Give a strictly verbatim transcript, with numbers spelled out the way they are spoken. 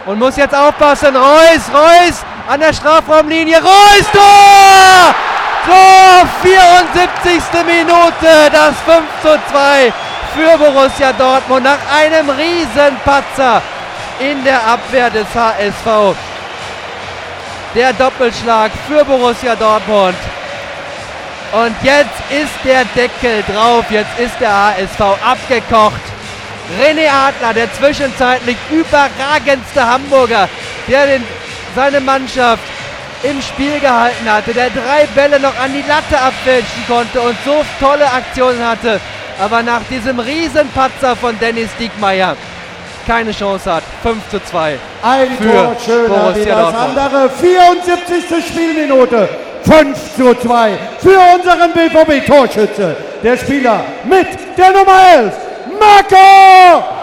und muss jetzt aufpassen. Reus, Reus an der Strafraumlinie. Reus, Tor! Tor, vierundsiebzigste Minute, das fünf zu zwei für Borussia Dortmund nach einem Riesenpatzer in der Abwehr des H S V. Der Doppelschlag für Borussia Dortmund. Und jetzt ist der Deckel drauf, jetzt ist der H S V abgekocht. René Adler, der zwischenzeitlich überragendste Hamburger, der den, seine Mannschaft im Spiel gehalten hatte, der drei Bälle noch an die Latte abfälschen konnte und so tolle Aktionen hatte, aber nach diesem Riesenpatzer von Dennis Diekmeyer keine Chance hat. fünf zu zwei Ein für Tor schöner Borussia wie das Dortmund. andere. vierundsiebzigste Spielminute. fünf zu zwei für unseren B V B-Torschütze. Der Spieler mit der Nummer elf, Marco